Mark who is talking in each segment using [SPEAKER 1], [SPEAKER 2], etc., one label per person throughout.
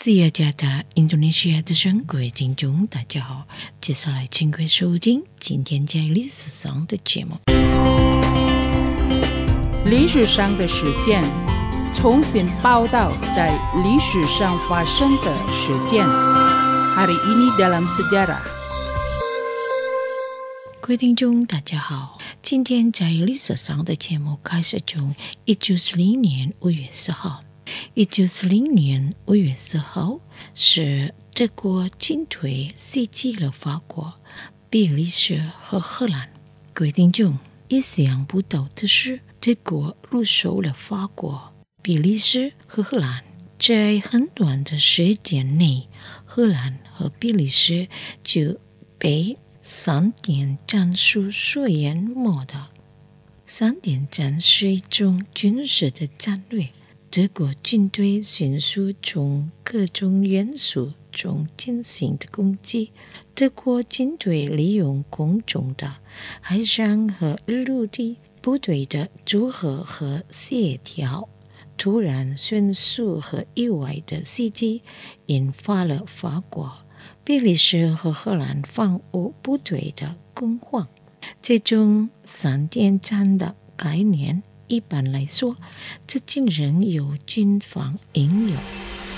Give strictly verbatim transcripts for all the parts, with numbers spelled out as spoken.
[SPEAKER 1] 是雅加达印度尼西亚的生各位听众大家好，接下来请各位收听今天在历史上的节目。
[SPEAKER 2] 历史上的事件，重新报道在历史上发生的事件。Hari ini dalam sejarah。
[SPEAKER 1] 各位听众大家好，今天在历史上的节目开始从一九四零年五月四号。一九四零年五月四号是德国军队袭击了法国、比利时和荷兰。各位听众，意想不到的是，德国入手了法国、比利时和荷兰。在很短的时间内，荷兰和比利时就被三点战术所淹没的。三点战是一种军事的战略。德国军队迅速从各种元素中进行的攻击。德国军队利用空中的、海上和陆地部队的组合和协调，突然、迅速和意外的袭击，引发了法国、比利时和荷兰防务部队的恐慌。这种三点战的概念一般来说，这竟然有军方应用。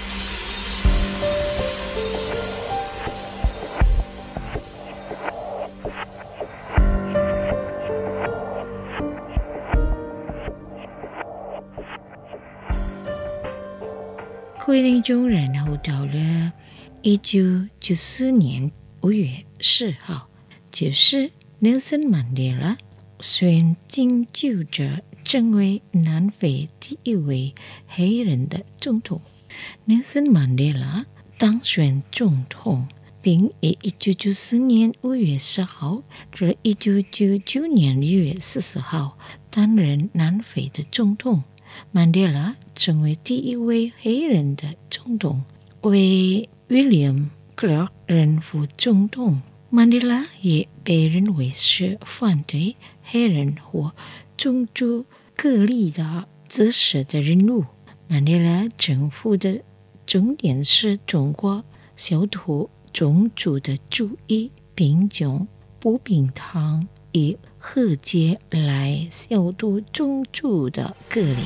[SPEAKER 1] 各位听众，然后到了一九九四年五月四号，就是nelson mandela选进就职成为南非第一位黑人的总统。nelson mandela当选总统，并于一九九四年五月十号至一九九九年六月十四号担任南非的总统。曼德拉成为第一位黑人的总统，为 William Clark 任副总统。曼德拉也被认为是反对黑人或种族隔离的知识的人物。曼德拉政府的重点是中国消除种族的主义，并将不平等与和解来消除种族的隔离。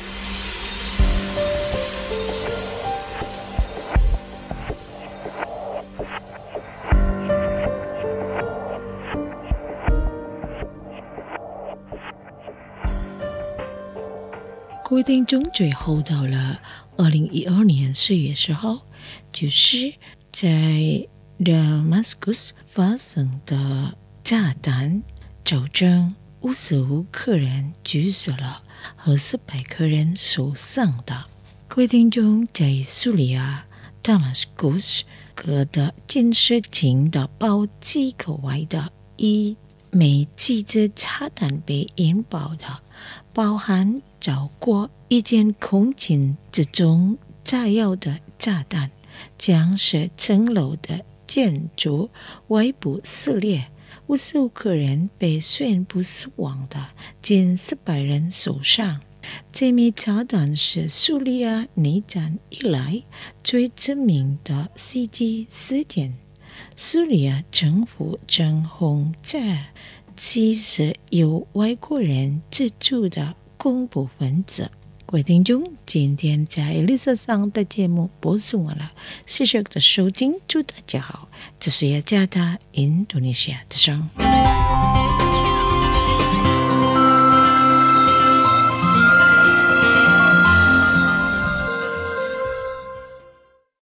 [SPEAKER 1] 各位听众，最后到了二零一二年四月十号，就是在 Damascus 发生的炸弹，造成五十五个人去世了，和四百个人受伤的。各位听众，在叙利亚 Damascus 各的监视器的报机构外的一枚机子炸弹被引爆的，包含超过一间空间之中炸药的炸弹，将十层楼的建筑外部撕裂，五十五个人被宣布死亡的，近四百人受伤。这枚炸弹是叙利亚内战以来最致命的袭击事件。叙利亚政府正轰炸其实由外国人资助的恐怖分子。各位听众，今天在历史上的节目播送完了，谢谢的收听，祝大家好，这是雅加达印度尼西亚的声。